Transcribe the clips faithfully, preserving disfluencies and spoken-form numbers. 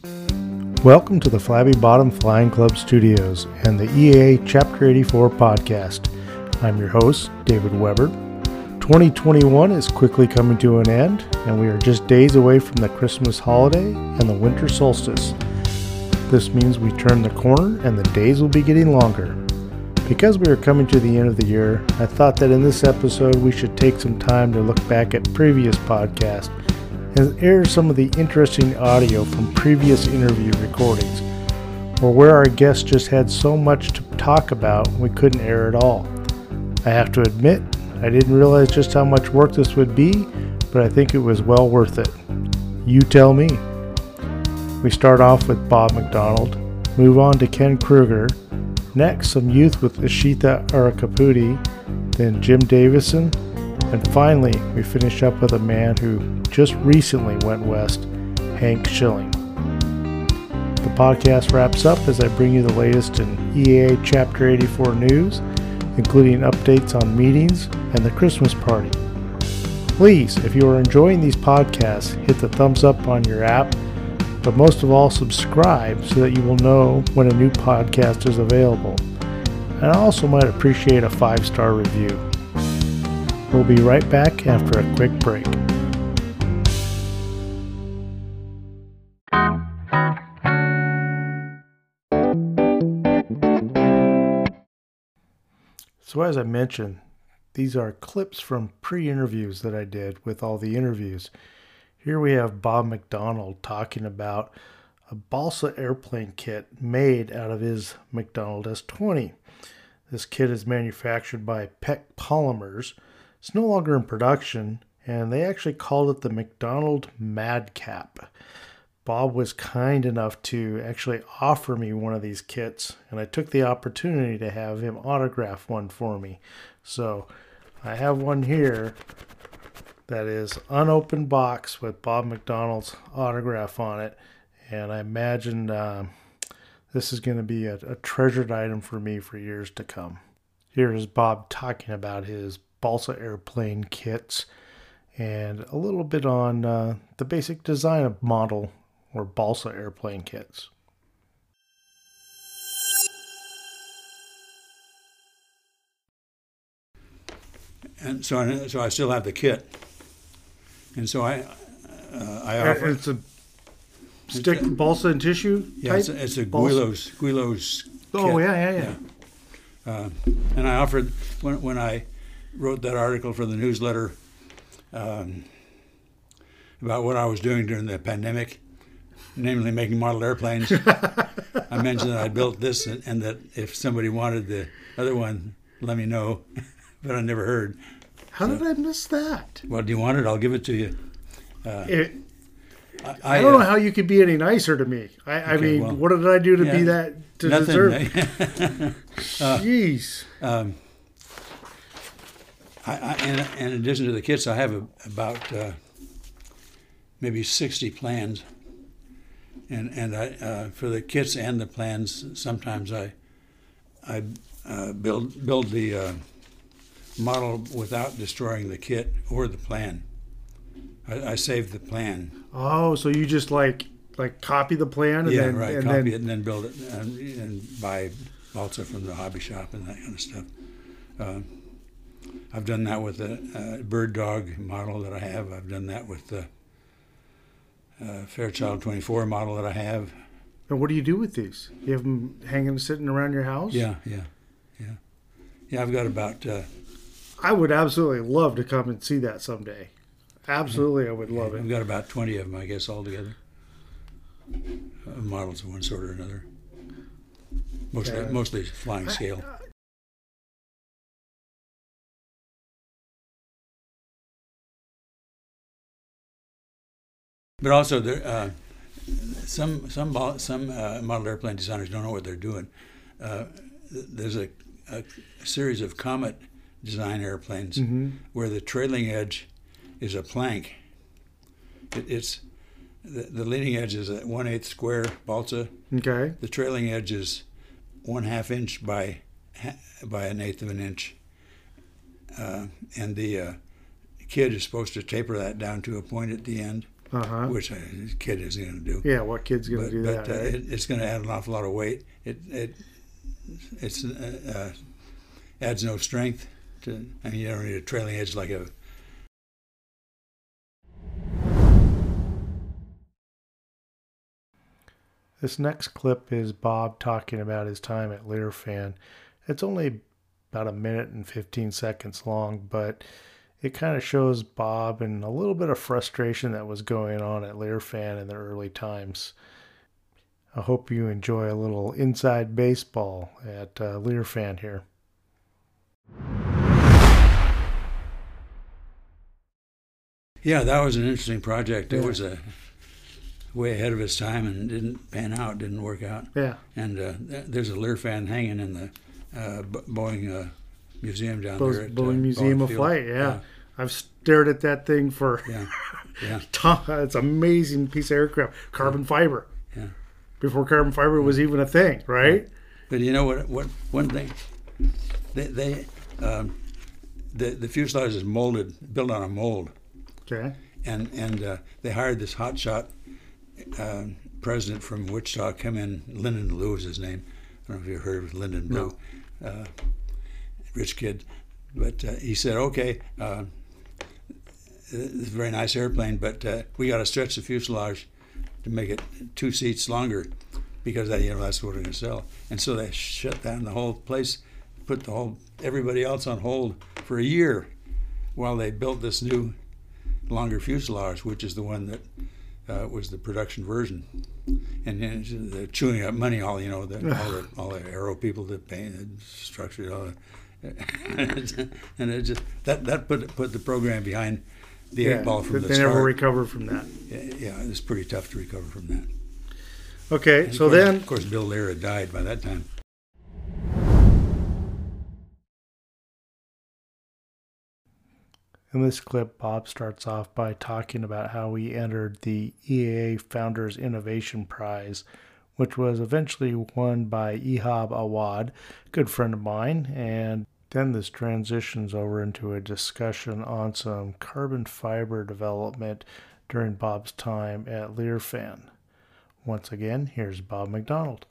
Welcome to the Flabby Bottom Flying Club Studios and the E A A Chapter eighty-four podcast. I'm your host, David Weber. twenty twenty-one is quickly coming to an end, and we are just days away from the Christmas holiday and the winter solstice. This means we turn the corner and the days will be getting longer. Because we are coming to the end of the year, I thought that in this episode we should take some time to look back at previous podcasts and air some of the interesting audio from previous interview recordings, or where our guests just had so much to talk about we couldn't air it all. I have to admit, I didn't realize just how much work this would be, but I think it was well worth it. You tell me. We start off with Bob McDonald, move on to Ken Kruger, next some youth with Ishita Arakapudi, then Jim Davison, and finally we finish up with a man who just recently went west, Hank Schilling. The podcast wraps up as I bring you the latest in E A A Chapter eighty-four news, including updates on meetings and the Christmas party. Please, if you are enjoying these podcasts, hit the thumbs up on your app, but most of all, subscribe so that you will know when a new podcast is available. And I also might appreciate a five-star review. We'll be right back after a quick break. So as I mentioned, these are clips from pre-interviews that I did with all the interviews. Here we have Bob McDonald talking about a balsa airplane kit made out of his McDonald S twenty. This kit is manufactured by Peck Polymers. It's no longer in production, and they actually called it the McDonald Madcap. Bob was kind enough to actually offer me one of these kits, and I took the opportunity to have him autograph one for me. So I have one here that is unopened box with Bob McDonald's autograph on it, and I imagine uh, this is going to be a, a treasured item for me for years to come. Here is Bob talking about his balsa airplane kits and a little bit on uh, the basic design of model or balsa airplane kits. And so, I, so I still have the kit, and so I, uh, I offer. It's a stick it's a, balsa and tissue. Yeah, type it's a, it's a balsa? Guilos Guilos. Oh kit. yeah, yeah, yeah. yeah. Uh, and I offered when when I wrote that article for the newsletter um, about what I was doing during the pandemic, namely making model airplanes. I mentioned that I built this, and, and that if somebody wanted the other one, let me know. But I never heard. How so, did I miss that? Well, do you want it? I'll give it to you. Uh, it, I, I don't uh, know how you could be any nicer to me. I, okay, I mean, well, what did I do to yeah, be that to nothing, deserve? uh, Jeez. Um, I, I, in, in addition to the kits, I have a, about uh, maybe sixty plans, and and I uh, for the kits and the plans. Sometimes I I uh, build build the uh, model without destroying the kit or the plan. I, I save the plan. Oh, so you just like like copy the plan and yeah, then right. and copy then... it and then build it and, and buy balsa from the hobby shop and that kind of stuff. Uh, I've done that with a, a bird dog model that I have. I've done that with the uh, Fairchild twenty-four model that I have. And what do you do with these? You have them hanging, sitting around your house? Yeah, yeah, yeah. Yeah, I've got about... Uh, I would absolutely love to come and see that someday. Absolutely, I would love I've it. got about twenty of them, I guess, altogether. Uh, models of one sort or another. Mostly, yeah. mostly flying scale. I, But also, there, uh, some some some uh, model airplane designers don't know what they're doing. Uh, there's a, a, a series of Comet design airplanes mm-hmm. where the trailing edge is a plank. It, it's the, the leading edge is a one-eighth square balsa. Okay. The trailing edge is one half inch by by an eighth of an inch, uh, and the uh, kid is supposed to taper that down to a point at the end. Uh-huh. which a kid isn't going to do. Yeah, what kid's going to do but, that? Uh, Right? it, it's going to add an awful lot of weight. It it it's uh, uh, adds no strength to. I mean, you don't need a trailing edge like a. This next clip is Bob talking about his time at Learfan. It's only about a minute and fifteen seconds long, but it kind of shows Bob and a little bit of frustration that was going on at Learfan in the early times. I hope you enjoy a little inside baseball at uh, Learfan here. Yeah, that was an interesting project. It Yeah. was a way ahead of its time and didn't pan out, didn't work out. Yeah. And uh, th- there's a Learfan hanging in the uh, B- Boeing uh, museum down Boeing, there. At, Boeing uh, Museum Boeing of Field. Flight, yeah. yeah. I've stared at that thing for Yeah, yeah, it's an amazing piece of aircraft. Carbon fiber. yeah. Before carbon fiber was even a thing, right? But you know what? What one thing? They they um, the the fuselage is molded, built on a mold, Okay. and and uh, they hired this hotshot uh, president from Wichita. Come in, Lyndon Blue is his name. I don't know if you've heard of Lyndon Blue, No. uh, rich kid, but uh, he said, okay. Uh, It's a very nice airplane, but uh, we got to stretch the fuselage to make it two seats longer, because that, you know, that's what we're going to sell. And so they shut down the whole place, put the whole everybody else on hold for a year, while they built this new longer fuselage, which is the one that uh, was the production version. And then they're chewing up money, all you know, the, all the all the aero people that painted, structured, all the, and it just that that put put the program behind the eight ball from they the they start. never recovered from that. Yeah, yeah, it was pretty tough to recover from that. Okay, And so of course, then of course, Bill Lear had died by that time. in this clip, Bob starts off by talking about how he entered the E A A Founders Innovation Prize, which was eventually won by Ihab Awad, a good friend of mine, and then this transitions over into a discussion on some carbon fiber development during Bob's time at Learfan. Once again, here's Bob McDonald.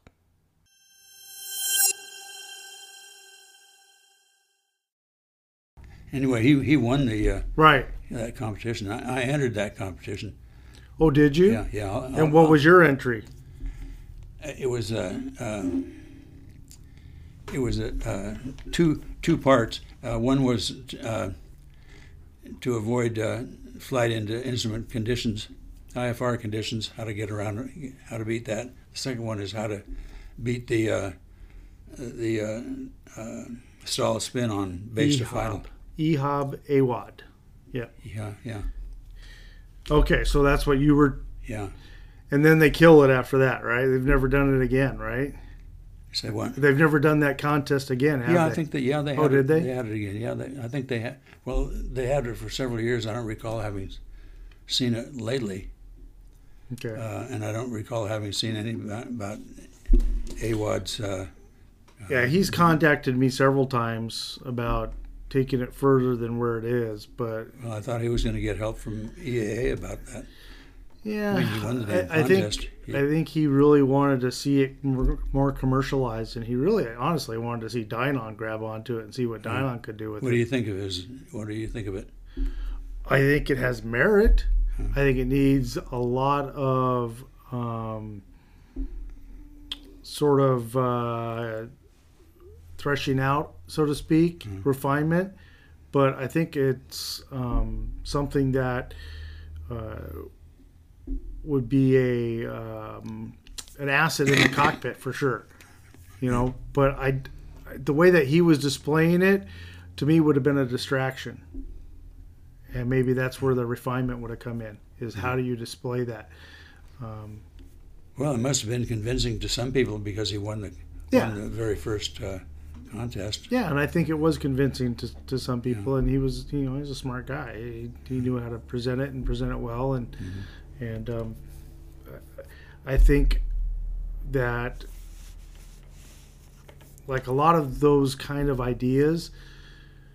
Anyway, he he won the uh, Right. that competition. I, I entered that competition. Oh, did you? Yeah, yeah. I'll- And I'll- what was your entry? It was uh, uh, it was uh, uh, two two parts. Uh, one was uh, to avoid uh, flight into instrument conditions, I F R conditions, how to get around, how to beat that. The second one is how to beat the uh, the uh, uh, stall spin on base to final. Ihab Awad. Yeah. Yeah, yeah, Okay, so that's what you were. yeah. And then they kill it after that, right? They've never done it again, right? Say what? They've never done that contest again, have Yeah, they? I think that. Yeah, they. Oh, had did it, they? They had it again. Yeah, they, I think they had. Well, they had it for several years. I don't recall having seen it lately, Okay. uh, and I don't recall having seen any about, about Awad's. Uh, Yeah, he's contacted me several times about taking it further than where it is, but well, I thought he was going to get help from E A A about that. yeah, I mean, he won the damn I, I think contest. He- I think he really wanted to see it more, more commercialized, and he really, honestly, wanted to see Dynon grab onto it and see what Dynon could do with What it. do you think of his? What do you think of it? I think it has merit. I think it needs a lot of um, sort of uh, threshing out, so to speak, Mhm. refinement. But I think it's um, something that uh, would be a um, an asset in the cockpit for sure. You know, but I, the way that he was displaying it, to me, would have been a distraction. And maybe that's where the refinement would have come in, is how do you display that? Um, Well, it must have been convincing to some people because he won the Yeah. won the very first uh, contest. yeah, and I think it was convincing to, to some people, and he was, you know, he's a smart guy. He, he knew how to present it and present it well, and Mm-hmm. and um, I think that, like a lot of those kind of ideas,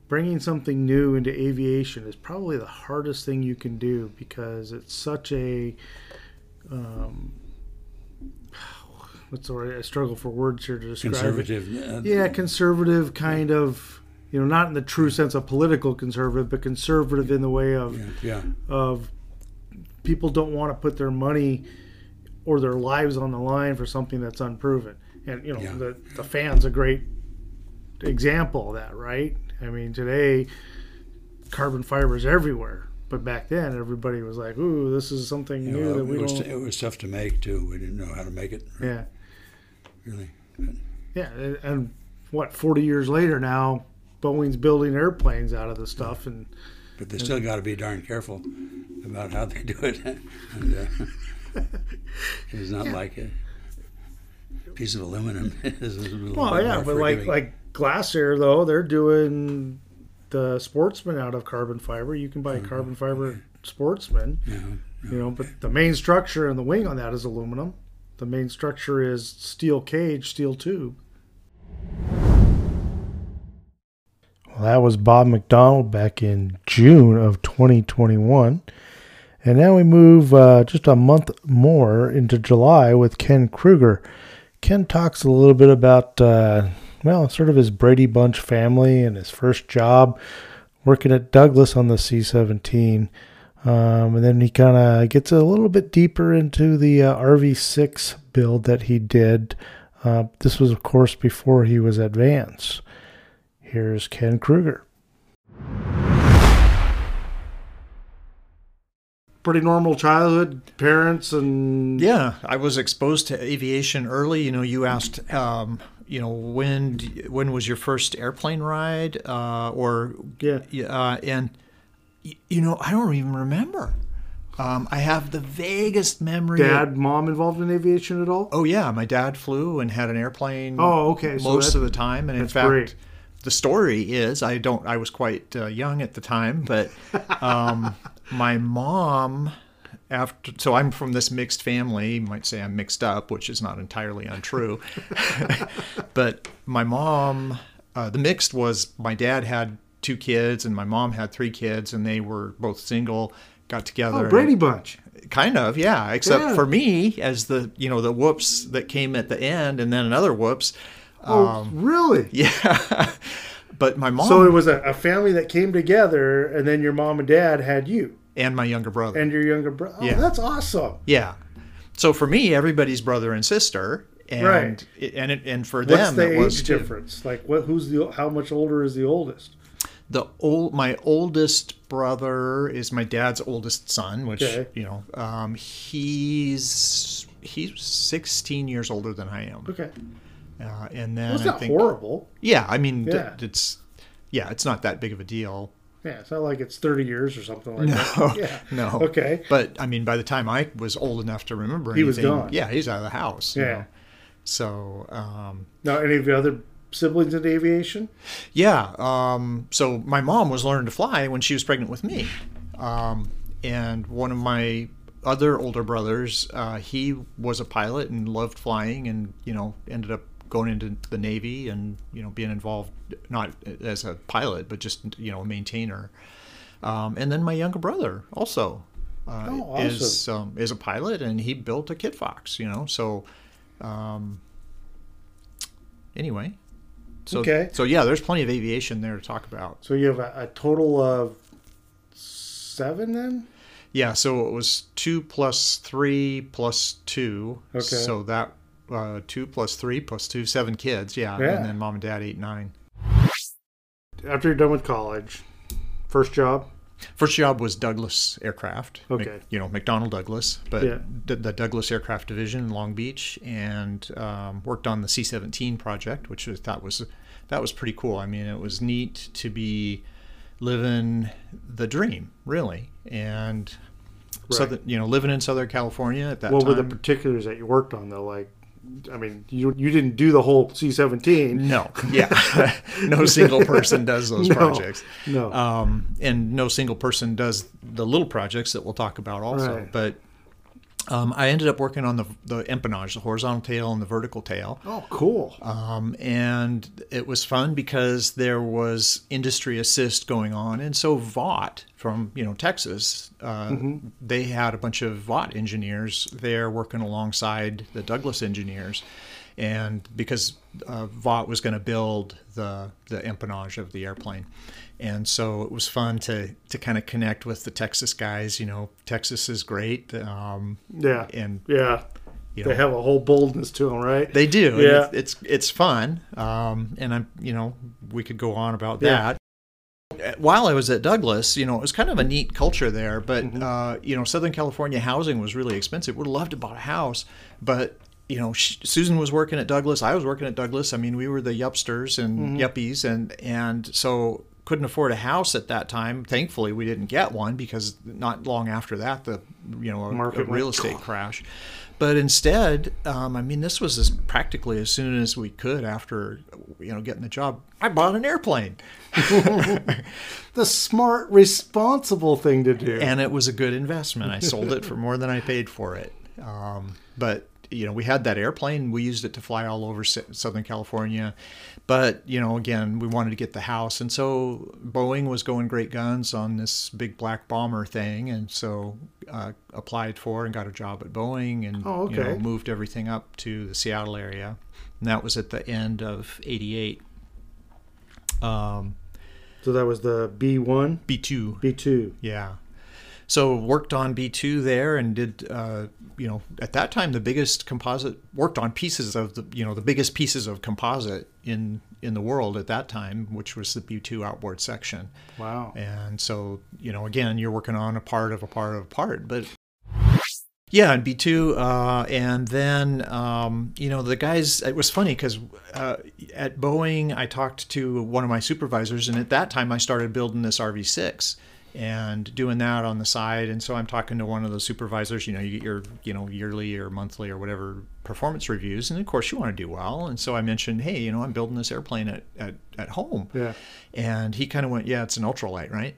bringing something new into aviation is probably the hardest thing you can do because it's such a um, what's the word? I struggle for words here to describe conservative. it. Uh, Yeah, conservative kind of, you know, not in the true sense of political conservative, but conservative in the way of yeah, yeah. of people don't want to put their money or their lives on the line for something that's unproven. And, you know, Yeah. the, the fan's a great example of that, right? I mean, today, carbon fiber is everywhere. But back then, everybody was like, ooh, this is something You new know, that it, we was, don't... it was tough to make, too. We didn't know how to make it, Yeah. really. But, Yeah, and, and what, forty years later now, Boeing's building airplanes out of the stuff. and but they still got to be darn careful about how they do it. and, uh, it's not Yeah. like a piece of aluminum. It's a little Well, bit yeah, more but like forgiving. like Glacier, though, they're doing the Sportsman out of carbon fiber. You can buy a carbon fiber Sportsman, Yeah, you know, but the main structure and the wing on that is aluminum. The main structure is steel cage, steel tube. Well, that was Bob McDonald back in June of twenty twenty-one. And now we move uh, just a month more into July with Ken Kruger. Ken talks a little bit about, uh, well, sort of his Brady Bunch family and his first job working at Douglas on the C seventeen. Um, and then he kind of gets a little bit deeper into the uh, R V six build that he did. Uh, this was, of course, before he was at Vance. Here's Ken Kruger. Pretty normal childhood, parents and... Yeah, I was exposed to aviation early. You know, you asked, um, you know, when d- when was your first airplane ride? Uh, or, Yeah. uh, and, y- you know, I don't even remember. Um, I have the vaguest memory. Dad, Of, mom involved in aviation at all? oh, yeah, my dad flew and had an airplane Oh, okay. So most that- of the time. And in that's fact, great. the story is, I don't, I was quite uh, young at the time, but um, my mom, after, so I'm from this mixed family, you might say I'm mixed up, which is not entirely untrue. But my mom, uh, the mixed was my dad had two kids and my mom had three kids and they were both single, got together. Oh, Brady Bunch. Kind of, yeah, except Yeah. for me as the, you know, the whoops that came at the end and then another whoops. Oh, Um, really? yeah. But my mom So it was a, a family that came together, and then your mom and dad had you and my younger brother. and your younger brother. Oh, Yeah. that's awesome. Yeah. So for me, everybody's brother and sister, and Right. it, and it, and for What's them the it was age too. difference? Like, what? Who's the? How much older is the oldest? The old my oldest brother is my dad's oldest son, which Okay. you know, um, he's he's sixteen years older than I am. Okay, Uh, and then that's I not think horrible. yeah, I mean Yeah. th- it's yeah, it's not that big of a deal. Yeah, it's not like it's thirty years or something like No, that. Yeah. no. Okay. But I mean, by the time I was old enough to remember He was anything, gone. yeah, he's out of the house. you Yeah. know. So um, Now, any of your other siblings into aviation? yeah. Um, so my mom was learning to fly when she was pregnant with me, um, and one of my other older brothers, uh, he was a pilot and loved flying, and you know, ended up going into the Navy and you know being involved not as a pilot but just you know a maintainer. Um, and then my younger brother also uh, Oh, awesome. is um, is a pilot, and he built a Kit Fox. You know, so um, anyway, so Okay. so yeah, there's plenty of aviation there to talk about. So you have a, a total of seven then? Yeah, so it was two plus three plus two. Okay. So that uh, two plus three plus two, seven kids. Yeah, Yeah. and then mom and dad eight, nine. After you're done with college, first job? First job was Douglas Aircraft. Okay. Mc- you know, McDonnell Douglas, but Yeah. the, the Douglas Aircraft Division in Long Beach, and um, worked on the C seventeen project, which I thought was that was pretty cool. I mean, it was neat to be living the dream, really, and so Right. that you know, living in Southern California at that What time. were the particulars that you worked on, though? Like, I mean, you you didn't do the whole C seventeen. No, yeah, no single person does those No, projects. no. um, and no single person does the little projects that we'll talk about also. Right. But Um, I ended up working on the the empennage, the horizontal tail and the vertical tail. Oh, cool. Um, and it was fun because there was industry assist going on. And so Vought from, you know, Texas, uh, mm-hmm. they had a bunch of Vought engineers there working alongside the Douglas engineers. And because uh, Vought was going to build the the empennage of the airplane. And so it was fun to, to kind of connect with the Texas guys. You know, Texas is great. Um, yeah. And yeah. You know, they have a whole boldness to them, right? They do. Yeah. And it's, it's it's fun. Um, and I'm, you know, we could go on about that. Yeah. While I was at Douglas, you know, it was kind of a neat culture there. But, mm-hmm. uh, you know, Southern California housing was really expensive. Would have loved to buy a house. But, you know, she, Susan was working at Douglas. I was working at Douglas. I mean, we were the yupsters and mm-hmm. yuppies. And, and so couldn't afford a house at that time. Thankfully, we didn't get one because not long after that, the, you know, a, Market a real went, estate crash. But instead, um, I mean, this was as practically as soon as we could after, you know, getting the job. I bought an airplane. The smart, responsible thing to do. And it was a good investment. I sold it for more than I paid for it. Um, but, you know, we had that airplane. We used it to fly all over Southern California. But, you know, again, we wanted to get the house. And so Boeing was going great guns on this big black bomber thing. And so uh, applied for and got a job at Boeing and oh, okay. you know, moved everything up to the Seattle area. And that was at the end of eighty-eight. Um, so that was the B one? B two. B two. Yeah. So worked on B two there and did, uh, you know, at that time, the biggest composite, worked on pieces of the, you know, the biggest pieces of composite in, in the world at that time, which was the B two outboard section. Wow. And so, you know, again, you're working on a part of a part of a part, but yeah, and B two, uh, and then, um, you know, the guys, it was funny because uh, at Boeing, I talked to one of my supervisors, and at that time I started building this R V six. And doing that on the side. And so I'm talking to one of the supervisors, you know, you get your, you know, yearly or monthly or whatever performance reviews. And of course you want to do well. And so I mentioned, hey, you know, I'm building this airplane at, at, at home. Yeah. And he kind of went, yeah, it's an ultralight, right?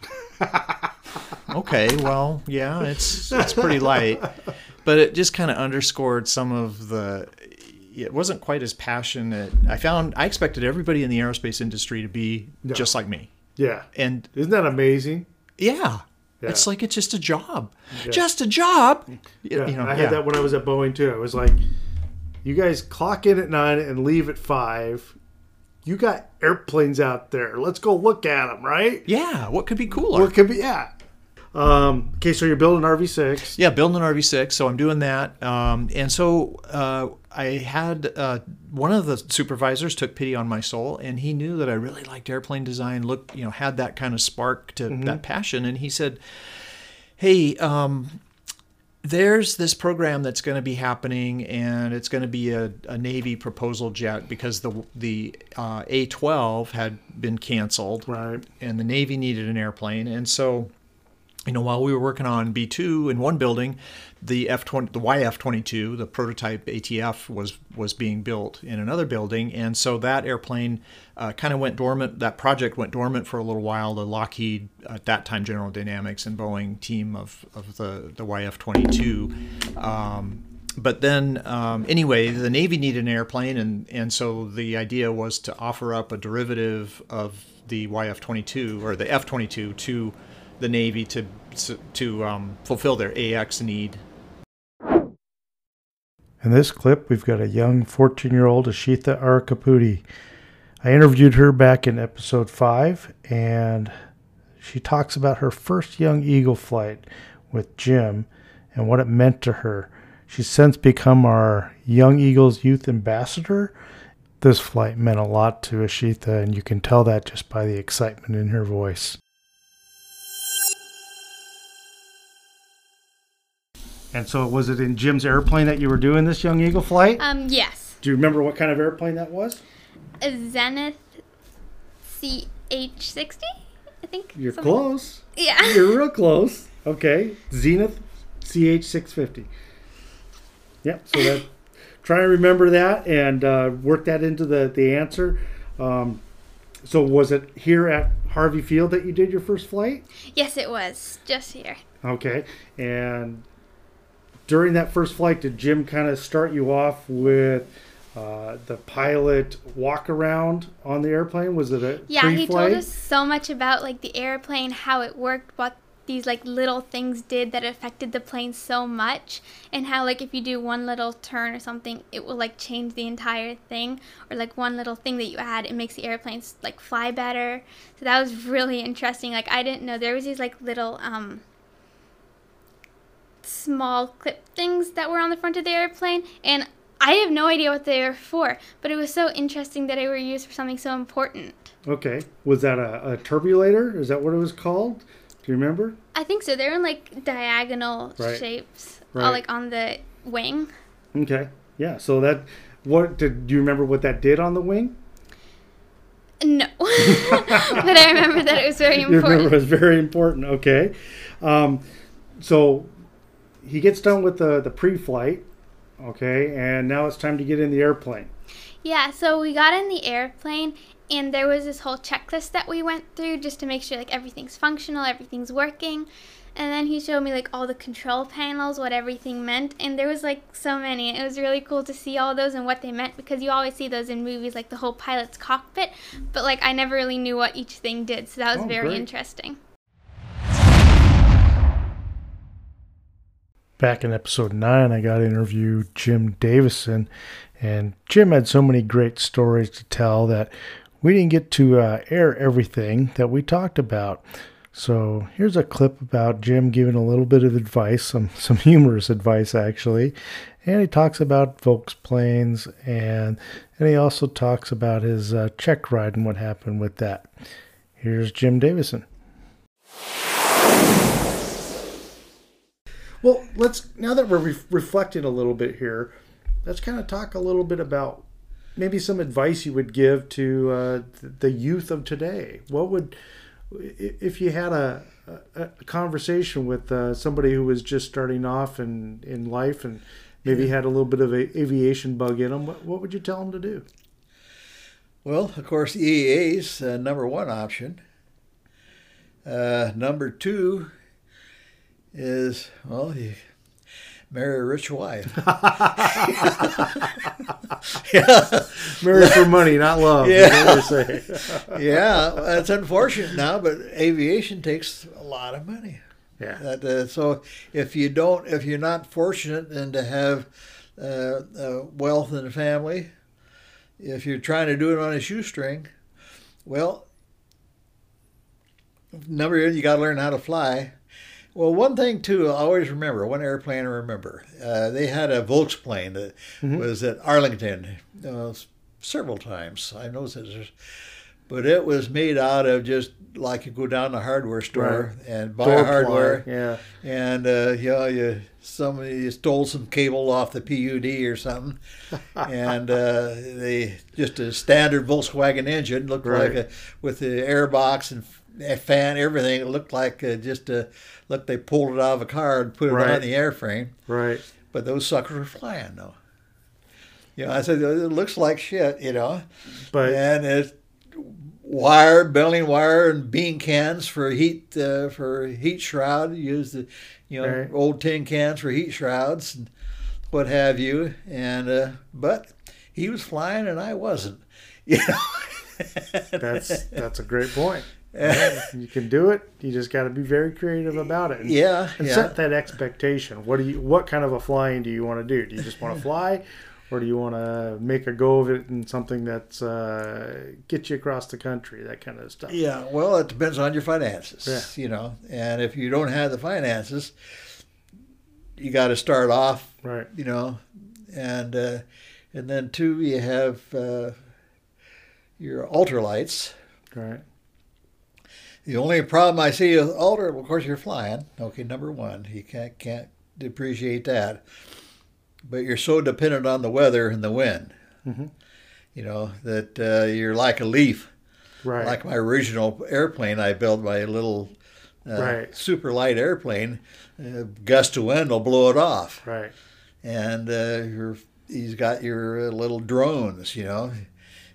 Okay, well, yeah, it's, it's pretty light. But it just kind of underscored some of the, it wasn't quite as passionate. I found, I expected everybody in the aerospace industry to be yeah. just like me. Yeah. And isn't that amazing? Yeah. yeah. It's like it's just a job. Yeah. Just a job. Yeah. You know, I had yeah. that when I was at Boeing too. I was like, you guys clock in at nine and leave at five. You got airplanes out there. Let's go look at them, right? Yeah. What could be cooler? What could be, yeah. Um, okay, so you're building an R V six. Yeah, building an R V six. So I'm doing that. Um, and so uh, I had uh, one of the supervisors took pity on my soul, and he knew that I really liked airplane design, looked, you know, had that kind of spark to mm-hmm. that passion. And he said, hey, um, there's this program that's going to be happening, and it's going to be a, a Navy proposal jet because the the uh, A twelve had been canceled. Right. And the Navy needed an airplane. And so, you know, while we were working on B two in one building, the F twenty, the Y F twenty-two, the prototype A T F, was was being built in another building, and so that airplane uh, kind of went dormant. That project went dormant for a little while. The Lockheed, at that time, General Dynamics and Boeing team of of the the Y F twenty-two. Um, but then, um, anyway, the Navy needed an airplane, and and so the idea was to offer up a derivative of the Y F twenty-two or the F twenty-two to the Navy to to um, fulfill their A X need. In this clip, we've got a young fourteen-year-old Ashitha Arakaputi. I interviewed her back in episode five, and she talks about her first Young Eagle flight with Jim and what it meant to her. She's since become our Young Eagles Youth Ambassador. This flight meant a lot to Ashitha, and you can tell that just by the excitement in her voice. And so was it in Jim's airplane that you were doing this Young Eagle flight? Um, yes. Do you remember what kind of airplane that was? A Zenith C H sixty, I think. You're something. close. Yeah. You're real close. Okay. Zenith C H six fifty. Yep. So that, try and remember that and uh, work that into the, the answer. Um, so was it here at Harvey Field that you did your first flight? Yes, it was. Just here. Okay. And during that first flight, did Jim kind of start you off with uh, the pilot walk around on the airplane? Was it a Yeah, he pre-flight? told us so much about like the airplane, how it worked, what these like little things did that affected the plane so much, and how like if you do one little turn or something, it will like change the entire thing, or like one little thing that you add, it makes the airplanes like fly better. So that was really interesting. Like I didn't know there was these like little um small clip things that were on the front of the airplane, and I have no idea what they were for, but it was so interesting that they were used for something so important. Okay. Was that a, a turbulator? Is that what it was called? Do you remember? I think so. They're in like diagonal Right. shapes, Right. all like on the wing. Okay. Yeah. So that, what did do you remember what that did on the wing? No, but I remember that it was very You remember important. it was very important. Okay. Um, so he gets done with the, the pre-flight. Okay. And now it's time to get in the airplane. Yeah, so we got in the airplane, and there was this whole checklist that we went through just to make sure like everything's functional, everything's working. And then he showed me like all the control panels, what everything meant, and there was like so many. It was really cool to see all those and what they meant, because you always see those in movies, like the whole pilot's cockpit, but like I never really knew what each thing did, so that was Oh, very great. interesting. Back in episode nine, I got to interview Jim Davison, and Jim had so many great stories to tell that we didn't get to uh, air everything that we talked about. So here's a clip about Jim giving a little bit of advice, some some humorous advice actually, and he talks about Volksplanes, and and he also talks about his uh, check ride and what happened with that. Here's Jim Davison. Well, let's, now that we're re- reflecting a little bit here, let's kind of talk a little bit about maybe some advice you would give to uh, the youth of today. What would, if you had a, a, a conversation with uh, somebody who was just starting off in, in life and maybe had a little bit of a aviation bug in them, what, what would you tell them to do? Well, of course, E A is uh, number one option. Uh, number two is, well, you marry a rich wife. Yeah. Marry for money, not love. Yeah. Is what they say. Yeah, it's unfortunate now, but aviation takes a lot of money. Yeah. That, uh, so if you don't, if you're not fortunate and to have uh, uh, wealth in the family, if you're trying to do it on a shoestring, well, number one, you got to learn how to fly. Well, one thing too, I always remember, one airplane I remember, uh, they had a Volksplane that Mhm. was at Arlington uh, several times. I know this, but it was made out of just like you go down to the hardware store Right. and buy Door hardware, ply, yeah. and uh, you know, you somebody stole some cable off the P U D or something, and uh, they just a standard Volkswagen engine looked Right. like a with the airbox and f- fan, everything. It looked like uh, just a look they pulled it out of a car and put it Right. on the airframe. Right. But those suckers were flying though. You know, I said it looks like shit, you know, But and it's wire, baling wire, and bean cans for heat uh, for heat shroud. Use the you know Right. old tin cans for heat shrouds and what have you. And uh, but he was flying and I wasn't. You know, that's that's a great point. Yeah, you can do it. You just got to be very creative about it. And, yeah, and yeah. set that expectation. What do you? What kind of a flying do you want to do? Do you just want to fly, or do you want to make a go of it in something that's uh, get you across the country? That kind of stuff. Yeah, well, it depends on your finances, Yeah. you know. And if you don't have the finances, you got to start off, Right. you know. And uh, and then two, you have uh, your ultralights. Right. The only problem I see with ultra, of course, you're flying. Okay, number one, you can't can't depreciate that. But you're so dependent on the weather and the wind, Mhm. you know, that uh, you're like a leaf. Right. Like my original airplane I built, my little uh, Right. super light airplane, uh, gust of wind will blow it off. Right. And uh, your, he's got your uh, little drones, you know.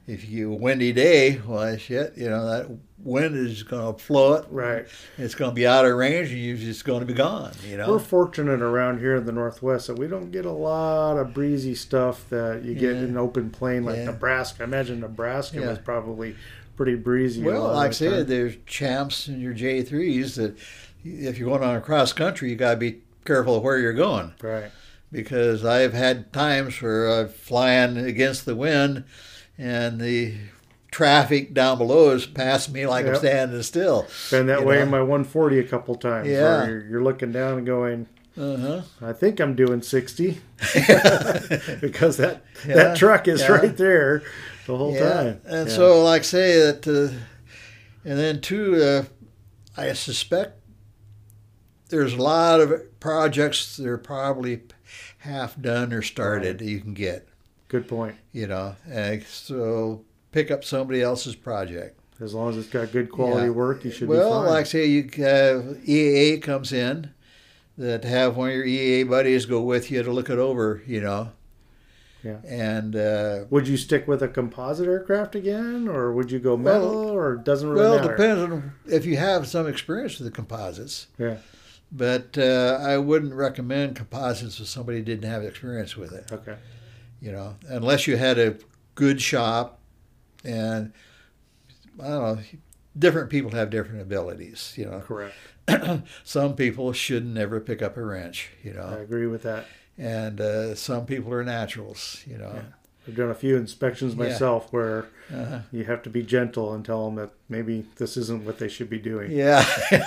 if you a windy day, well, shit, you know, that wind is going to flow it. Right. It's going to be out of range, and you're just going to be gone, you know. We're fortunate around here in the Northwest that we don't get a lot of breezy stuff that you get Yeah. in an open plain like Yeah. Nebraska. I imagine Nebraska Yeah. was probably pretty breezy. a Well, lot of like I the said, time. there's champs in your J threes that if you're going on a cross country, you got to be careful of where you're going. Right. Because I've had times where I'm flying against the wind and the traffic down below is past me like Yep. I'm standing still. Been that you way know? in my one forty a couple times. Yeah. Where you're, you're looking down and going, Uh-huh. I think I'm doing sixty because that Yeah, that truck is yeah. right there the whole Yeah. time. And Yeah. so, like say that, uh, and then two, uh, I suspect there's a lot of projects that are probably half done or started that you can get, Good point. you know. And so pick up somebody else's project. As long as it's got good quality Yeah. work, you should well, be fine. like say you have E A A comes in, that have one of your E A A buddies go with you to look it over, you know. Yeah. And uh, Would you stick with a composite aircraft again, or would you go metal, Well- or it doesn't really well, it matter? depends on if you have some experience with the composites. Yeah. But uh, I wouldn't recommend composites if somebody didn't have experience with it. Okay. You know, unless you had a good shop, and I don't know, different people have different abilities. You know, Correct. some people should never pick up a wrench. You I know, agree with that. and uh, some people are naturals. You know, Yeah. I've done a few inspections Yeah. myself where uh, you have to be gentle and tell them that maybe this isn't what they should be doing. yeah,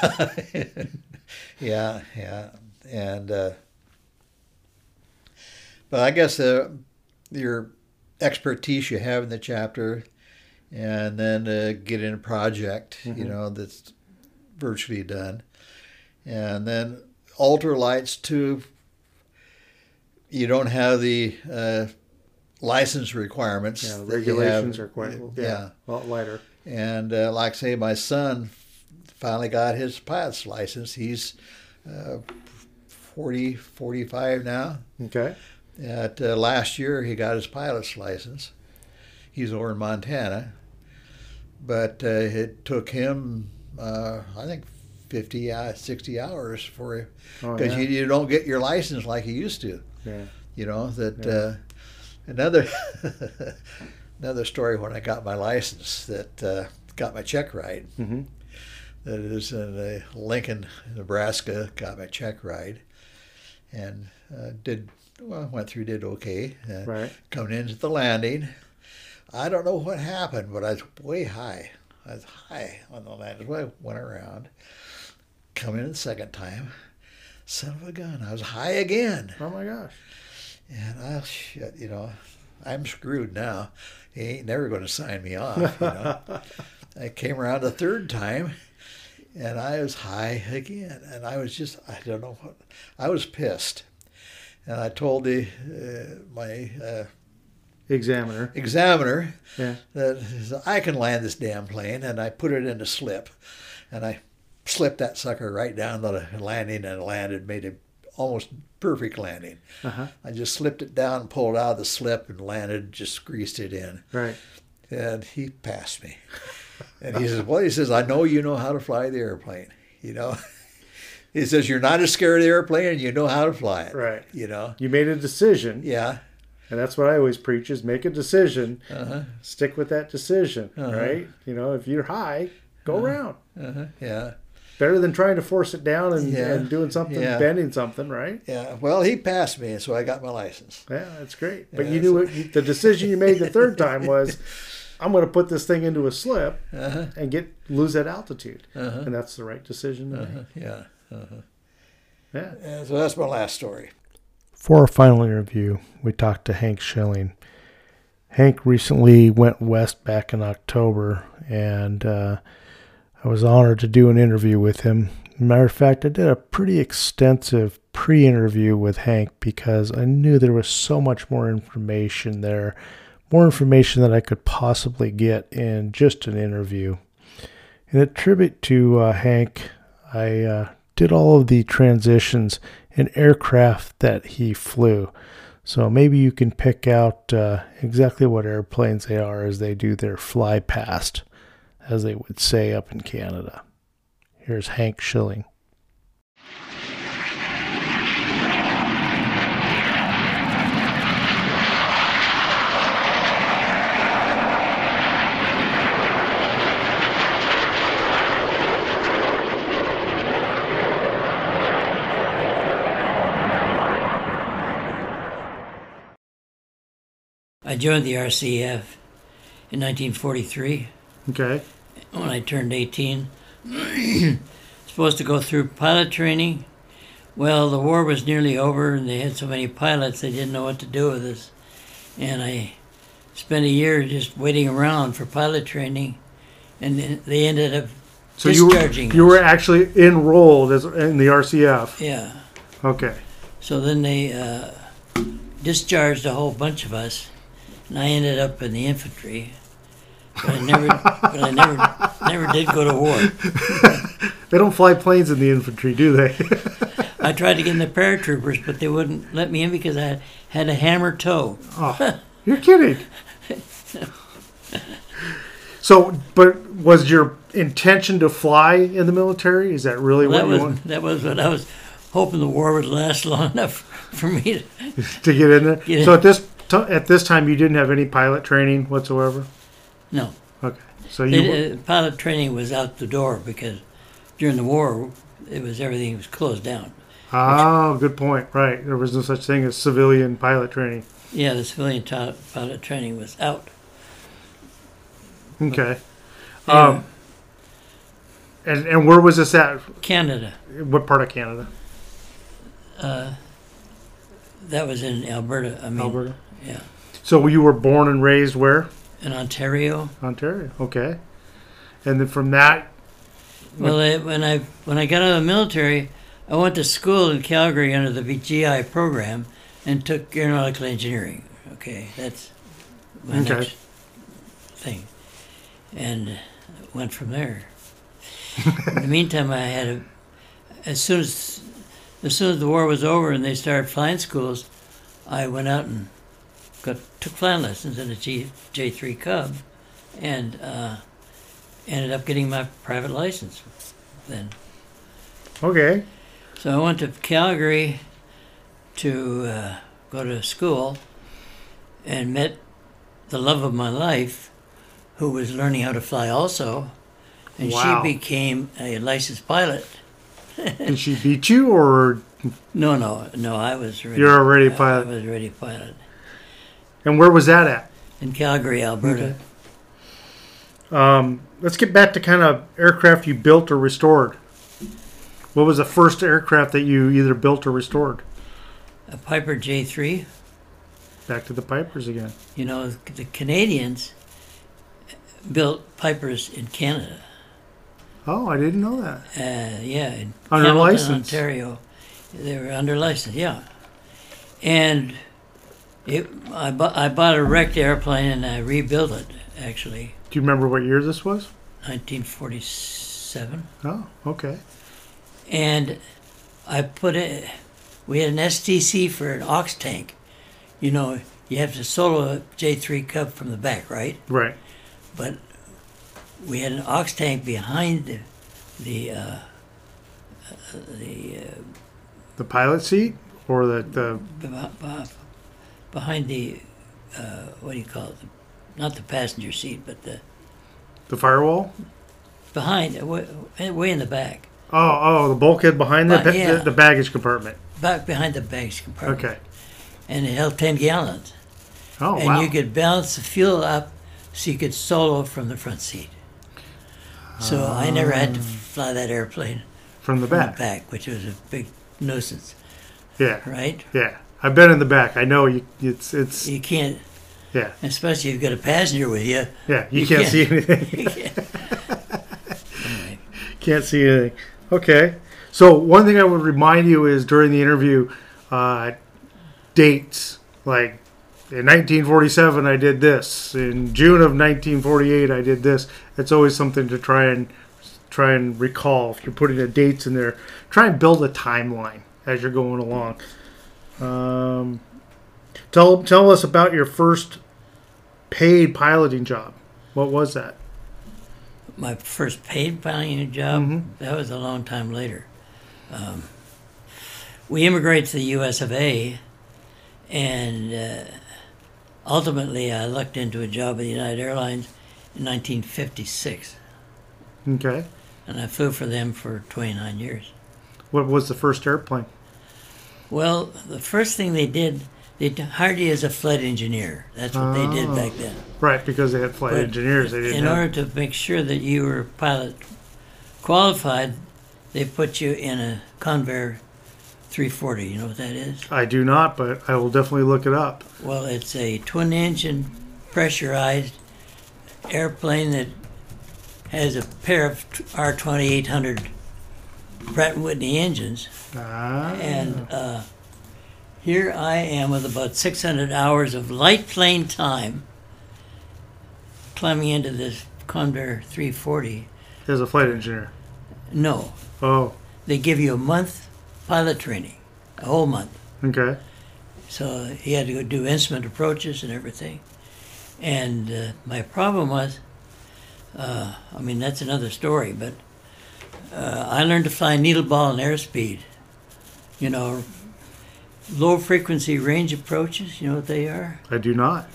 yeah, yeah, and uh, but I guess uh, your expertise you have in the chapter, and then uh, get in a project, you Mhm. know, that's virtually done, and then ultralights too. You don't have the uh, license requirements. Yeah, that you regulations have. are quite yeah, yeah. a lot lighter. And uh, like say, my son finally got his pilot's license. He's uh, forty, forty-five now. Okay. At uh, last year, he got his pilot's license. He's over in Montana, but uh, it took him, uh, I think, fifty, uh, sixty hours for him, Oh, because yeah. you, you don't get your license like you used to. Yeah. You know that. Yeah. Uh, another another story when I got my license that uh, got my check ride. Mm-hmm. That is in uh, Lincoln, Nebraska. Got my check ride, and uh, did well. Went through, did okay. Uh, Right. Coming into the landing, I don't know what happened, but I was way high. I was high on the landing. So I went around. Come in the second time. Son of a gun! I was high again. Oh my gosh. And I shit, you know, I'm screwed now. He ain't never going to sign me off. You know, I came around the third time, and I was high again, and I was just I don't know what I was pissed, and I told the uh, my uh, Examiner. examiner Yeah. that I can land this damn plane, and I put it into slip, and I slipped that sucker right down the landing and landed, made a almost perfect landing. Uh-huh. I just slipped it down, pulled out of the slip, and landed, just greased it in. Right. And he passed me. And he says, well, he says, I know you know how to fly the airplane, you know. He says, you're not as scared of the airplane and you know how to fly it. Right. You know. You made a decision. Yeah. And that's what I always preach is make a decision. Uh-huh. Stick with that decision. Uh-huh. Right? You know, if you're high, go Uh-huh. around. Uh-huh. Yeah. Better than trying to force it down and, Yeah. and doing something, Yeah. bending something, right? Yeah. Well, he passed me, and so I got my license. Yeah, that's great. But Yeah, you knew it, the decision you made the third time was, I'm going to put this thing into a slip Uh-huh. and get lose that altitude, Uh-huh. and that's the right decision to Uh-huh. make. Yeah. Uh-huh. Yeah. And so that's my last story. For our final interview, we talked to Hank Schilling. Hank recently went west back in October, and uh, I was honored to do an interview with him. Matter of fact, I did a pretty extensive pre-interview with Hank because I knew there was so much more information there, more information that I could possibly get in just an interview. In a tribute to uh, Hank, I uh, did all of the transitions in aircraft that he flew. So maybe you can pick out uh, exactly what airplanes they are as they do their fly past, as they would say up in Canada. Here's Hank Schilling. I joined the R C F in nineteen forty-three Okay. when I turned eighteen. Supposed to go through pilot training. Well, the war was nearly over and they had so many pilots they didn't know what to do with us. And I spent a year just waiting around for pilot training, and they ended up So you were, discharging you us. were actually enrolled as in the R C F. Yeah. Okay. So then they uh, discharged a whole bunch of us, and I ended up in the infantry. But I never, but I never, never did go to war. They don't fly planes in the infantry, do they? I tried to get in the paratroopers, but they wouldn't let me in because I had a hammer toe. Oh, you're kidding. So, but was your intention to fly in the military? Is that really Well, what that you was want that was what I was hoping the war would last long enough for me to. to get in there? Get in. So at this t- at this time, you didn't have any pilot training whatsoever. No, Okay, so you they, uh, pilot training was out the door because during the war it was everything was closed down. oh, good point. Right, there was no such thing as civilian pilot training. Yeah, the civilian ta- pilot training was out. Okay, Anyway, um, and and where was this at? Canada. What part of Canada? Uh, that was in Alberta. I mean, Alberta. yeah, So you were born and raised where? in Ontario. Ontario. Okay, and then from that, Well, I, when I when I got out of the military, I went to school in Calgary under the G I program and took aeronautical engineering. Okay, that's my Okay. next thing, and went from there. In the meantime, I had a as soon as as soon as the war was over and they started flying schools, I went out and got took flying lessons in a G, J three Cub, and uh, ended up getting my private license then. okay, So I went to Calgary to uh, go to school and met the love of my life, who was learning how to fly also, and Wow. she became a licensed pilot. did she beat you, or No, no, no, I was already, You're already a I- pilot. I was already a pilot and where was that at? in Calgary, Alberta. Okay. Um, let's get back to kind of aircraft you built or restored. What was the first aircraft that you either built or restored? A Piper J three. Back to the Pipers again. You know, the Canadians built Pipers in Canada. Oh, I didn't know that. Uh, yeah, in Under Hamilton, license. Ontario. They were under license, yeah. And it, I, bu- I bought a wrecked airplane and I rebuilt it, actually, Do you remember what year this was? nineteen forty-seven. Oh, okay. And I put it, we had an S T C for an ox tank. You know, you have to solo a J three Cub from the back, right? Right. But we had an ox tank behind the, the, uh, uh, the uh, The pilot seat or the, the beh- beh- behind the uh, what do you call it? Not the passenger seat, but the the firewall? behind, way, way in the back, Oh, oh, the bulkhead behind the, Uh, yeah. the, the baggage compartment. back behind the baggage compartment. Okay. And it held ten gallons, Oh, and wow. you could balance the fuel up so you could solo from the front seat. So I never had to fly that airplane From the from back. the back, which was a big nuisance, Yeah. right? Yeah. I've been in the back. I know you. It's it's You can't, yeah especially if you've got a passenger with you. yeah. You, You can't, can't. see anything. You can't. Anyway. Can't see anything. Okay. So one thing I would remind you is during the interview, uh, dates like in nineteen forty-seven I did this. In June of nineteen forty-eight I did this. It's always something to try and try and recall. If you're putting the dates in there, try and build a timeline as you're going along. Um, Tell tell us about your first paid piloting job. What was that? My first paid piloting job, Mhm. that was a long time later. Um, we immigrated to the U S of A, and uh, ultimately I lucked into a job at United Airlines in nineteen fifty-six, Okay. and I flew for them for twenty-nine years. What was the first airplane? Well, the first thing they did, they hired you as a flight engineer. That's what they did Oh. back then. Right, because they had flight But engineers. They didn't In have, order to make sure that you were pilot qualified, they put you in a Convair three forty. You know what that is? I do not, but I will definitely look it up. Well, it's a twin-engine pressurized airplane that has a pair of R twenty-eight hundred Pratt and Whitney engines. Ah. And uh, here I am with about six hundred hours of light plane time climbing into this Convair three forty. As a flight engineer. No, Oh, they give you a month pilot training, a whole month. okay. So he had to go do instrument approaches and everything. And uh, my problem was, uh, I mean, that's another story, but uh, I learned to fly needle ball and airspeed. You know, low frequency range approaches, you know what they are? I do not.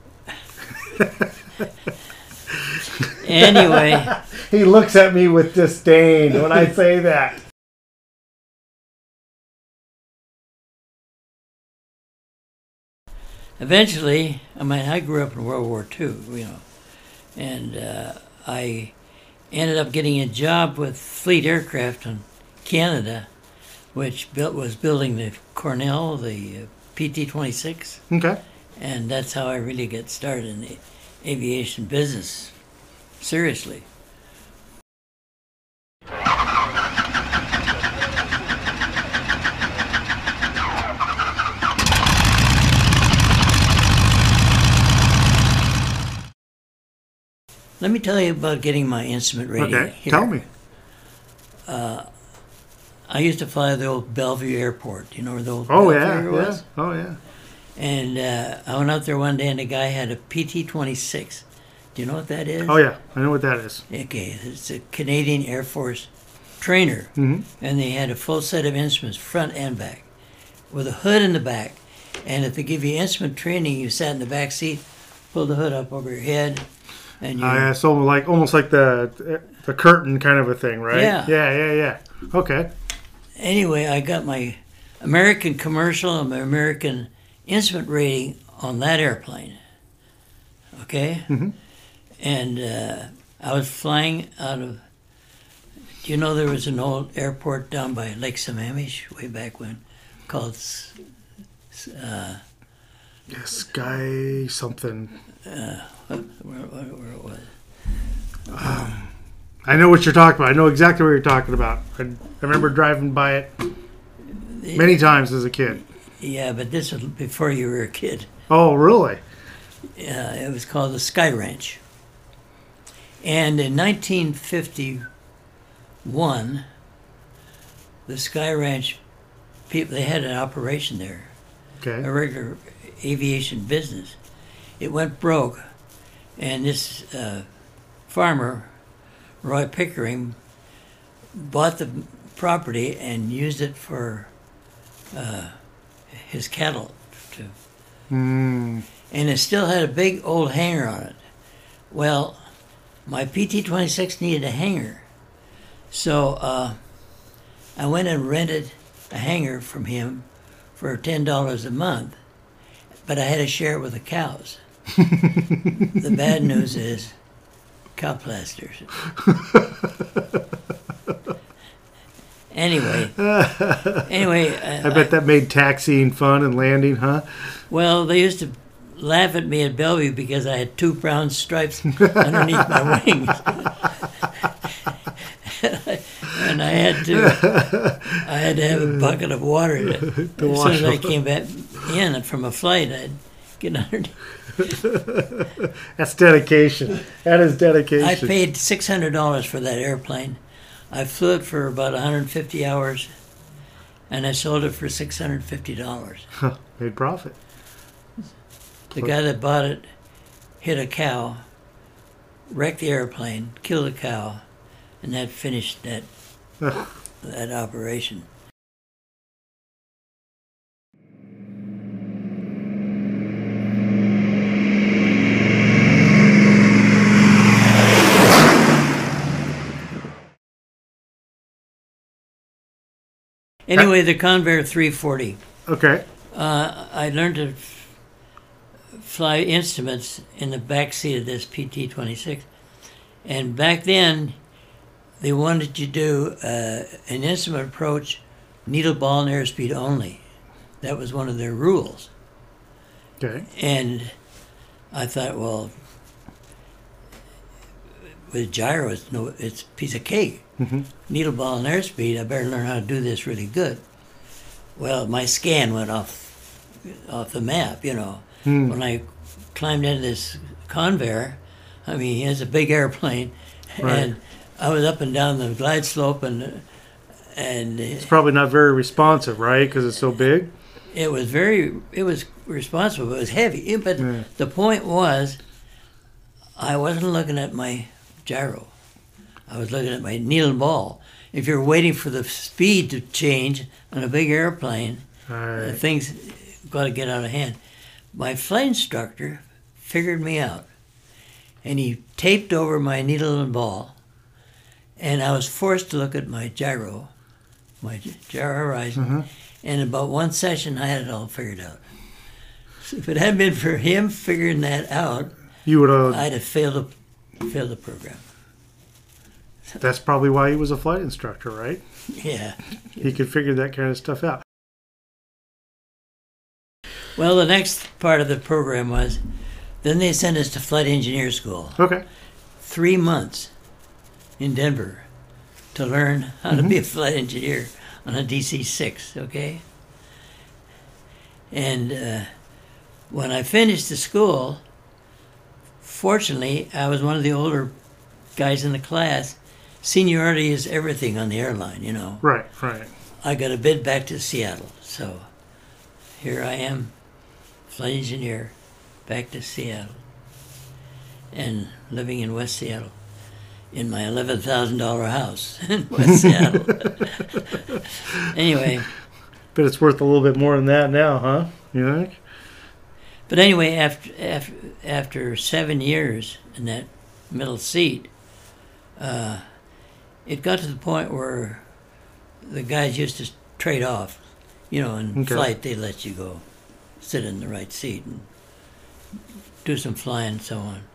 Anyway, He looks at me with disdain when I say that. eventually, I mean, I grew up in World War Two, you know, and uh, I ended up getting a job with Fleet Aircraft in Canada, which built was building the Cornell, the uh, P T twenty-six, Okay. and that's how I really got started in the aviation business, seriously. Let me tell you about getting my instrument rating. Okay. here. Tell me. I used to fly the old Bellevue Airport. You know where the old Oh, Bellevue yeah. was? Yeah. Oh, yeah. And uh, I went out there one day, and the guy had a P T twenty-six. Do you know what that is? Oh, yeah. I know what that is. Okay, it's a Canadian Air Force trainer, Mm-hmm. and they had a full set of instruments, front and back, with a hood in the back. And if they give you instrument training, you sat in the back seat, pulled the hood up over your head, and you. Uh, yeah, so like almost like the the curtain kind of a thing, right? Yeah. Yeah, yeah, yeah. Okay. Anyway, I got my American commercial and my American instrument rating on that airplane. Okay? Mhm. And uh, I was flying out of. Do you know there was an old airport down by Lake Sammamish way back when called. S- s- Uh, Yeah, Sky something. uh, where, where, where it was. I know what you're talking about. I know exactly what you're talking about. I, I remember driving by it many times as a kid. Yeah, but this was before you were a kid. Oh, really? Uh, it was called the Sky Ranch. And in nineteen fifty-one, the Sky Ranch people, they had an operation there, a Okay. regular aviation business. It went broke, and this uh, farmer, Roy Pickering, bought the property and used it for uh, his cattle to Mm. and it still had a big old hangar on it. Well, my P T twenty-six needed a hangar, so uh, I went and rented a hangar from him for ten dollars a month, but I had to share it with the cows. The bad news is cow plasters. Anyway, anyway, uh, I bet that made taxiing fun and landing, huh? well, they used to laugh at me at Bellevue because I had two brown stripes underneath my wings. And I had to I had to have a bucket of water to, as soon wash as I off. came back in from a flight, I'd get underneath. That's dedication. That is dedication. I paid six hundred dollars for that airplane. I flew it for about one hundred fifty hours, and I sold it for six hundred fifty dollars. Made profit. The guy that bought it hit a cow, wrecked the airplane, killed a cow, and that finished that that operation. Anyway, the Convair three forty. Okay. Uh, I learned to f- fly instruments in the back seat of this P T twenty-six. And back then, they wanted you to do uh, an instrument approach, needle ball and airspeed only. That was one of their rules. Okay. And I thought, well, with gyro, it's, no, it's a piece of cake. Mm-hmm. Needle ball and airspeed, I better learn how to do this really good. Well, my scan went off off the map, you know. Hmm. When I climbed into this Convair, I mean, it's a big airplane, Right. and I was up and down the glide slope, and and It's probably not very responsive, right? Because it's so big. it was very, it was responsible, but it was heavy. But Yeah. the point was, I wasn't looking at my gyro. I was looking at my needle and ball. If you're waiting for the speed to change on a big airplane, All uh, right. things got to get out of hand. My flight instructor figured me out, and he taped over my needle and ball, and I was forced to look at my gyro, my gy- gyro horizon, Mm-hmm. and in about one session I had it all figured out. So if it hadn't been for him figuring that out, You would have. I'd have failed the, failed the program. That's probably why he was a flight instructor, right? Yeah. He could figure that kind of stuff out. Well, the next part of the program was, then they sent us to flight engineer school. Okay. Three months in Denver to learn how to be a flight engineer on a D C six, okay? And uh, when I finished the school, fortunately, I was one of the older guys in the class. Seniority is everything on the airline, you know. Right. Right. I got a bid back to Seattle, so here I am, flight engineer, back to Seattle, and living in West Seattle, in my eleven thousand dollar house in West Seattle. Anyway, But it's worth a little bit more than that now, huh? You think? but anyway, after after after seven years in that middle seat, uh, it got to the point where the guys used to trade off. You know, in Okay. flight, they let you go sit in the right seat and do some flying and so on.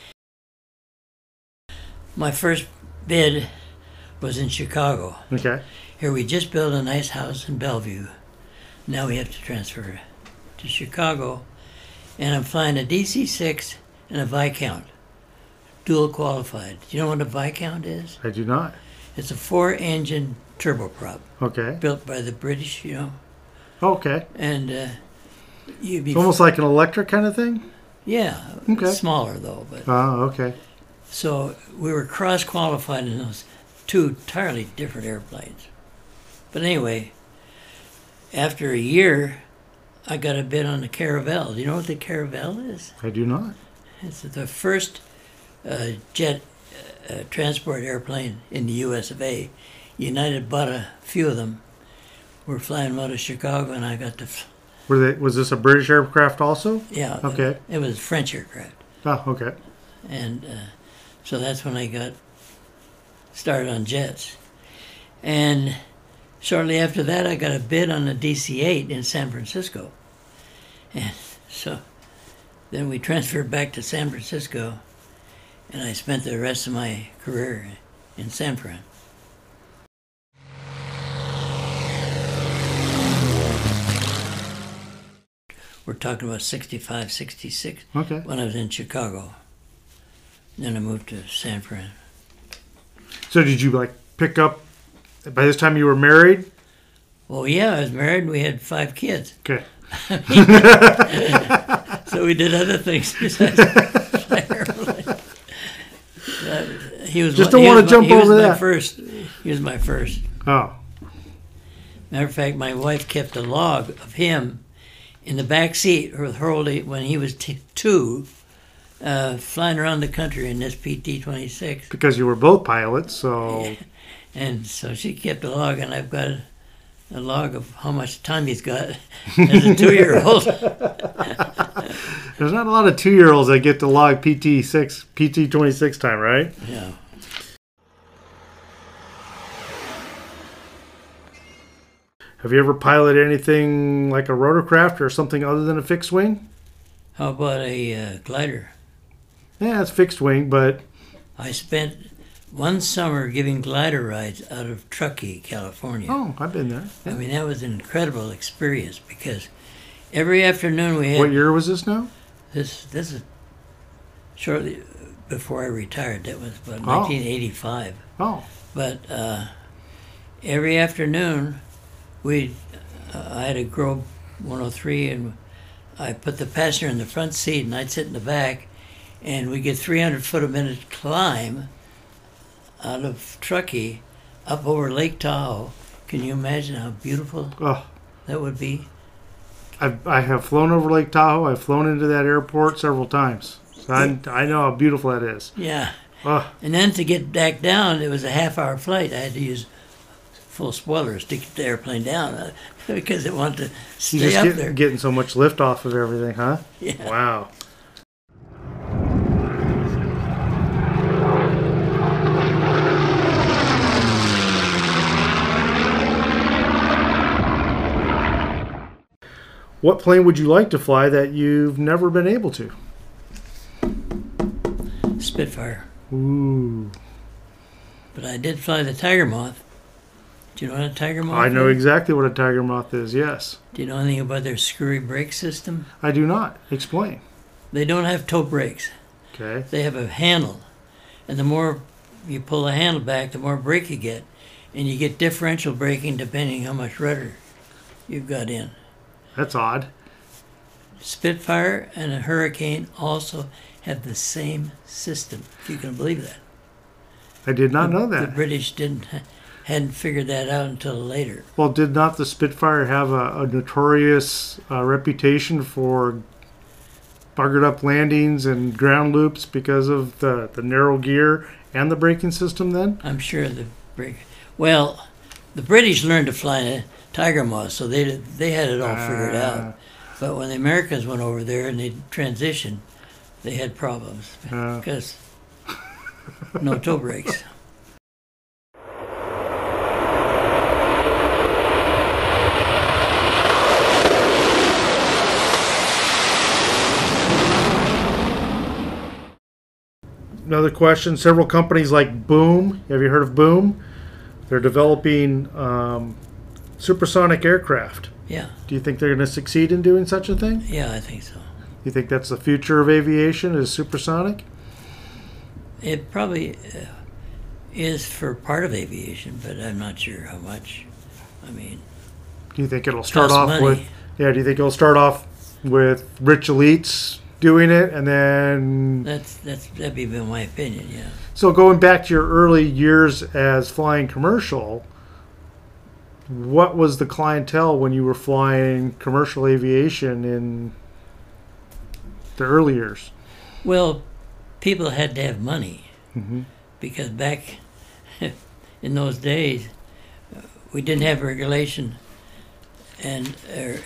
My first bid was in Chicago. Okay. Here we just built a nice house in Bellevue. Now we have to transfer to Chicago. And I'm flying a D C six and a Viscount, dual qualified. Do you know what a Viscount is? I do not. It's a four-engine turboprop Okay. built by the British, you know. Okay. And uh, you'd be It's almost like an electric kind of thing. yeah, Okay. smaller though. But Oh, okay. so we were cross-qualified in those two entirely different airplanes. But anyway, after a year, I got a bid on the Caravelle. Do you know what the Caravelle is? I do not. It's the first uh, jet uh, transport airplane in the U S of A. United bought a few of them. We're flying them out of Chicago, and I got to, f- Were they? Was this a British aircraft also? yeah. Okay. It was French aircraft. Oh, okay. And uh, so that's when I got started on jets. And shortly after that, I got a bid on the D C eight in San Francisco. And so then we transferred back to San Francisco, and I spent the rest of my career in San Fran. We're talking about sixty-five, sixty-six, Okay. when I was in Chicago. Then I moved to San Fran. So did you like pick up? By this time you were married. Well, yeah, I was married and we had five kids. Okay. So we did other things besides fly airplanes. Uh, he was Just one- don't he wanna was my- jump he was over my that. First, he was my first. Oh. Matter of fact, my wife kept a log of him in the back seat with Hurley when he was t- two, uh, flying around the country in this P T twenty-six. Because you were both pilots, so... And so she kept a log, and I've got a, a log of how much time he's got as a two-year-old. There's not a lot of two-year-olds that get to log P T six, P T twenty-six time, right? Yeah. Have you ever piloted anything like a rotorcraft or something other than a fixed wing? How about a uh, glider? Yeah, it's fixed wing, but... I spent one summer giving glider rides out of Truckee, California. Oh, I've been there. I mean, that was an incredible experience because every afternoon we had... What year was this now? This this is shortly before I retired. That was about Oh. nineteen eighty-five. Oh, But uh, every afternoon, we uh, I had a Grove one oh three, and I put the passenger in the front seat, and I'd sit in the back, and we get three hundred foot a minute climb out of Truckee up over Lake Tahoe. Can you imagine how beautiful oh. that would be? I've, I have flown over Lake Tahoe. I've flown into that airport several times. So I, I know how beautiful that is. Yeah. Oh, And then to get back down, it was a half-hour flight. I had to use full spoilers to get the airplane down uh, because it wanted to you stay just up get, there. getting so much lift off of everything, huh? Yeah. Wow. What plane would you like to fly that you've never been able to? Spitfire. Ooh. But I did fly the Tiger Moth. Do you know what a Tiger Moth I know is? exactly what a Tiger Moth is, yes. Do you know anything about their screwy brake system? I do not. Explain. They don't have toe brakes. Okay. They have a handle. And the more you pull the handle back, the more brake you get. And you get differential braking depending how much rudder you've got in. That's odd. Spitfire and a Hurricane also have the same system, if you can believe that. I did not know The that. British didn't hadn't figured that out until later. Well, did not the Spitfire have a, a notorious uh, reputation for buggered up landings and ground loops because of the, the narrow gear and the braking system then? I'm sure the brake. Well, the British learned to fly in a Tiger Moth, so they they had it all figured Ah. out. But when the Americans went over there and they transitioned, they had problems Uh, because no toe brakes. Another question. Several companies like Boom, have you heard of Boom? They're developing um, supersonic aircraft. Yeah, Do you think they're going to succeed in doing such a thing? yeah, I think so. You think that's the future of aviation, is supersonic? It probably uh, is for part of aviation, but I'm not sure how much. I mean, Do you think it'll start Costs off money. with, yeah, do you think it'll start off with rich elites doing it and then, that's that's that'd be my opinion. Yeah. so going back to your early years as flying commercial, what was the clientele when you were flying commercial aviation in the early years? Well, people had to have money Mm-hmm. because back in those days uh, we didn't have regulation, and uh,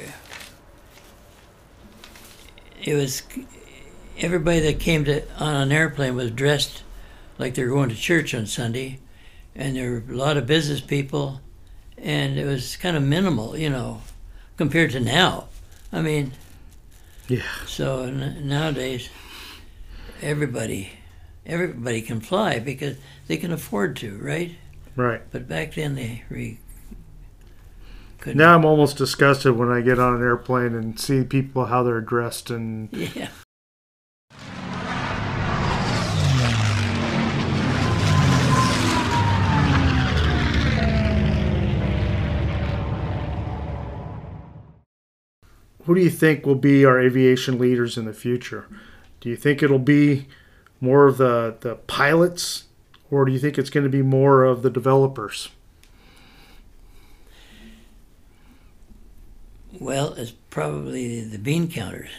it was everybody that came to on an airplane was dressed like they were going to church on Sunday, and there were a lot of business people, and it was kind of minimal, you know, compared to now. I mean, Yeah. so n- nowadays, everybody, everybody can fly because they can afford to, right? Right. But back then they re- couldn't. Now I'm almost disgusted when I get on an airplane and see people how they're dressed and Yeah. who do you think will be our aviation leaders in the future? Do you think it'll be more of the, the pilots, or do you think it's going to be more of the developers? Well, it's probably the bean counters.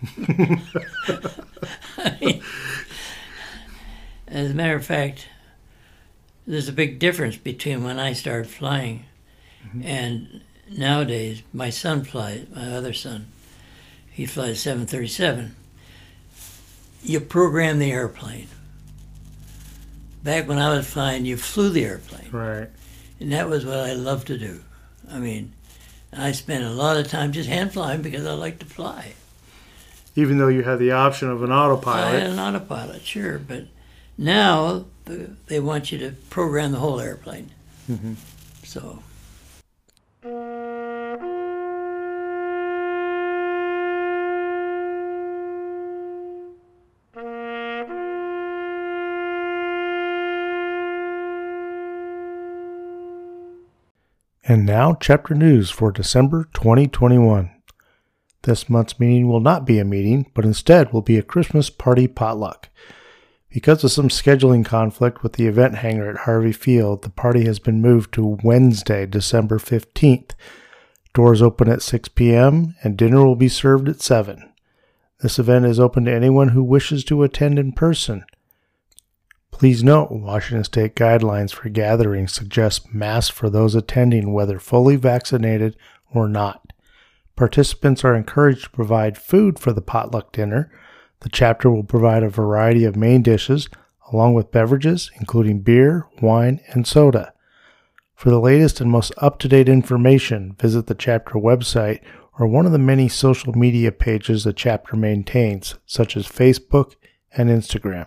I mean, as a matter of fact, there's a big difference between when I started flying mm-hmm. and nowadays. My son flies, my other son, he flies seven thirty-seven. You program the airplane. Back when I was flying, you flew the airplane. Right. And that was what I loved to do. I mean, I spent a lot of time just hand flying because I like to fly. Even though you had the option of an autopilot. I had an autopilot, sure, but now the, they want you to program the whole airplane. Mm-hmm. So. And now, chapter news for December twenty twenty-one. This month's meeting will not be a meeting, but instead will be a Christmas party potluck. Because of some scheduling conflict with the event hangar at Harvey Field, the party has been moved to Wednesday, December fifteenth. Doors open at six p.m. and dinner will be served at seven. This event is open to anyone who wishes to attend in person. Please note, Washington State guidelines for gatherings suggest masks for those attending, whether fully vaccinated or not. Participants are encouraged to provide food for the potluck dinner. The chapter will provide a variety of main dishes, along with beverages, including beer, wine, and soda. For the latest and most up-to-date information, visit the chapter website or one of the many social media pages the chapter maintains, such as Facebook and Instagram.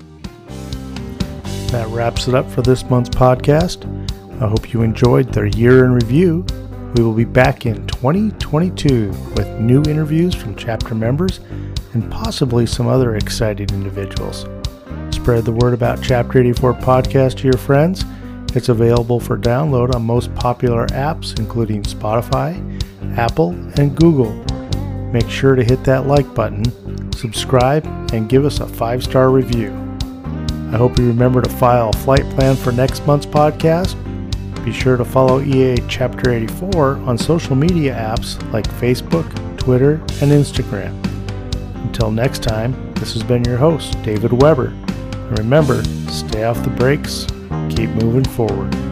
That wraps it up for this month's podcast. I hope you enjoyed their year in review. We will be back in twenty twenty-two with new interviews from chapter members and possibly some other exciting individuals. Spread the word about Chapter eighty-four Podcast to your friends. It's available for download on most popular apps, including Spotify, Apple, and Google. Make sure to hit that like button, subscribe, and give us a five-star review. I hope you remember to file a flight plan for next month's podcast. Be sure to follow E A Chapter eighty-four on social media apps like Facebook, Twitter, and Instagram. Until next time, this has been your host, David Weber. And remember, stay off the brakes, keep moving forward.